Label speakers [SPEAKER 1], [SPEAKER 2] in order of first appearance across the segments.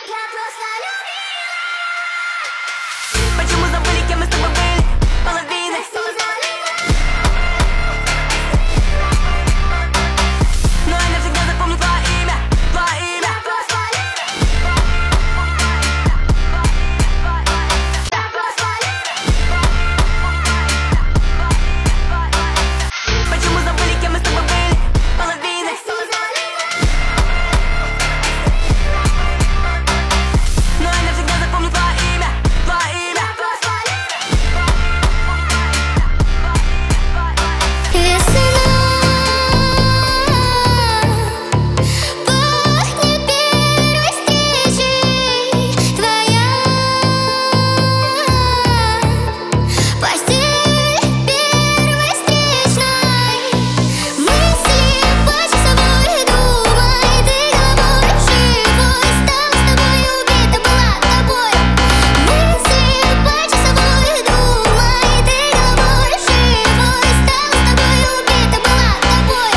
[SPEAKER 1] Почему забыли, кем мы с тобой были? Половины. Но я навсегда запомню твое имя, твое имя. Почему забыли, кем мы с тобой были? Половины. Но я навсегда запомню твое имя, твое имя.
[SPEAKER 2] Пахнет первой встречей твоя постель первой встречной. Мысли почасовой, думай, ты головой живой. Стала с тобой убита, была тобой. Мысли почасовой, думай, ты головой живой. Стала с тобой убита, была тобой.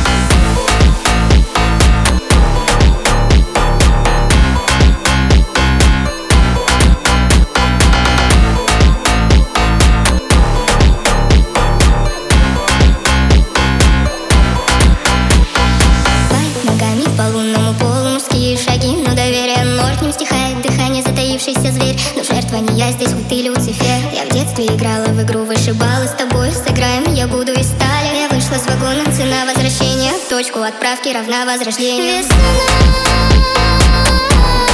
[SPEAKER 2] Ногами по лунному полу мужские шаги, но доверие ноль, к ним стихает дыхание, затаившийся зверь. Но жертва не я, здесь хоть ты Люцифер. Я в детстве играла в игру, вышибала с тобой. Сыграем, я буду из стали. Я вышла с вагона, цена возвращения в точку отправки равна возрождению. Весна.